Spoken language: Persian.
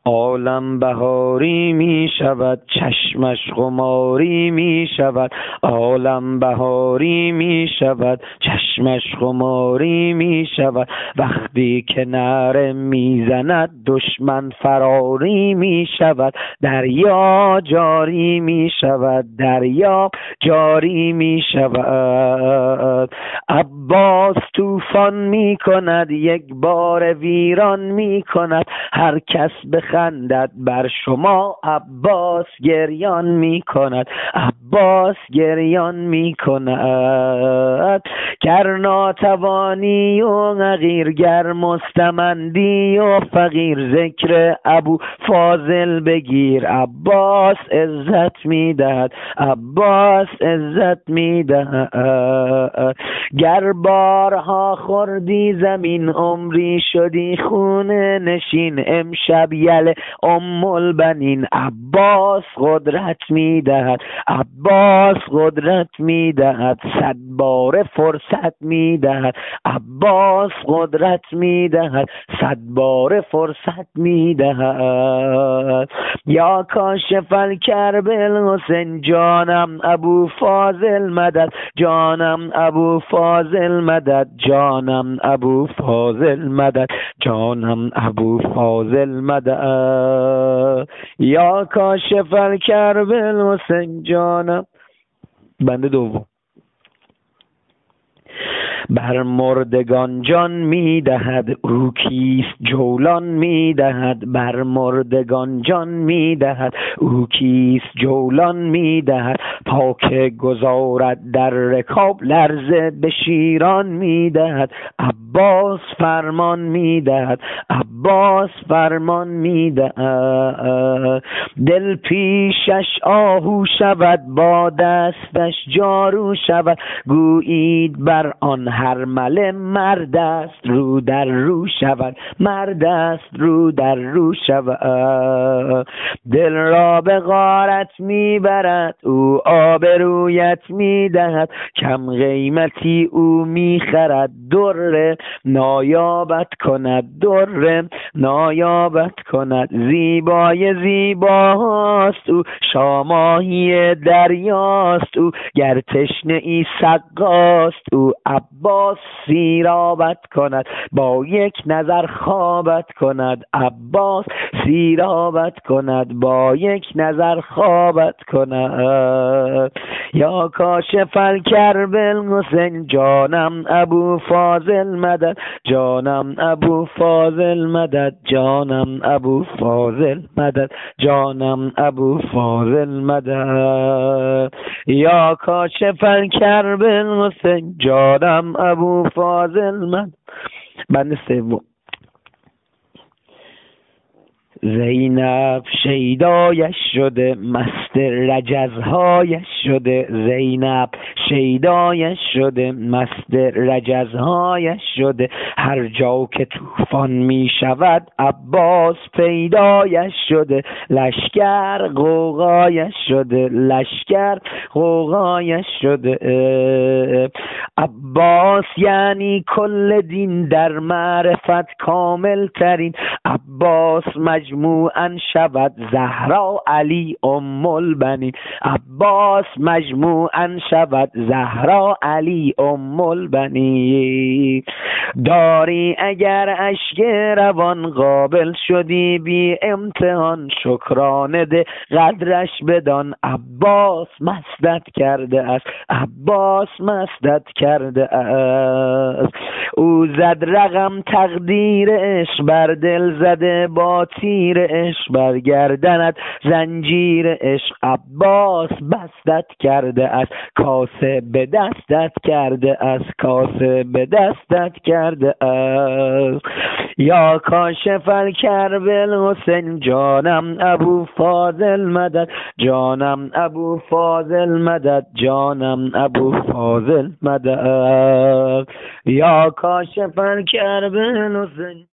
عالم بهاری می شود چشمش خماری می شود، عالم بهاری می شود چشمش خماری می شود. وقتی که نعره می زند دشمن فراری می شود، دریا جاری می شود، دریا جاری می شود. عباس طوفان می کند یک بار ویران می کند، هر کس بخندد بر شما عباس گریان می کند، عباس گریان می کند. گر ناتوانی و حقیر، گر مستمندی و فقیر، ذکر ابو فاضل بگیر، عباس عزت می دهد، عباس عزت می دهد. گر بارها خوردی زمین عمری شدی خونه نشین، امشب یل البنین عباس قدرت می دهد، عباس قدرت می دهد. 100 باره فرصت می دهد، عباس قدرت می دهد، 100 باره فرصت می دهد. یا کاشف الکرب الحسین، جانم ابو فاضل مدد، جانم ابو فاضل مدد، جانم ابو فاضل مدد، جانم ابو فاضل مدد. یا کاشف الکرب الحسین جانم. بند دوم. بر مردگان جان می دهد او کیست جولان می دهد، بر مردگان جان می دهد او کیست جولان می دهد. پاک گذارد در رکاب لرزه به شیران می دهد، عباس فرمان می دهد، عباس فرمان می دهد. دل پیشش آهو شود با دستش جارو شود، گویید بر آن هر مله مرد است رو در رو شود، مرد است رو در رو شود. دل را به غارت میبرد او آبرویت میدهد، کم قیمتی او میخرد در نایابت کند، در نایابت کند. زیبای زیباست او شاماهی دریاست او، گر تشنه ای سقاست او، عباس سیرابت کند با یک نظر خوابت کند، عباس سیرابت کند با یک نظر خوابت کند. یا کاشف الکرب الحسین، جانم ابو فاضل مدد، جانم ابو فاضل مدد، جانم ابو فاضل مدد، جانم ابو فاضل مدد. یا کاشف الکرب الحسین، جانم ابو فاضل مدد. بند سوم. زینب شیدایش شده مست رجزهایش شده، زینب شیدایش شده مست رجزهایش شده. هر جا که طوفان می شود عباس پیدایش شده، لشکر غوغایش شده، لشکر غوغایش شده. عباس یعنی کل دین در معرفت کامل ترین، عباس مجموعاً شود زهرا علی البنین، عباس مجموعاً شود زهرا علی البنین. داری اگر اشک روان قابل شدی بی امتحان، شکرانه ده قدرش بدان، عباس مستت کرده است، عباس مستت کرده است. او زد رقم تقدیر عشق بر دل زده با تیر عشق، بر گردنت زنجیر عشق، عباس بستت کرده است، کاسه به دستت کرده است، کاسه به دستت کرده است. یا کاشف الکرب الحسین، جانم ابو فاضل مدد، جانم ابو فاضل مدد، جانم ابو فاضل مدد. یا کاشف الکرب الحسین.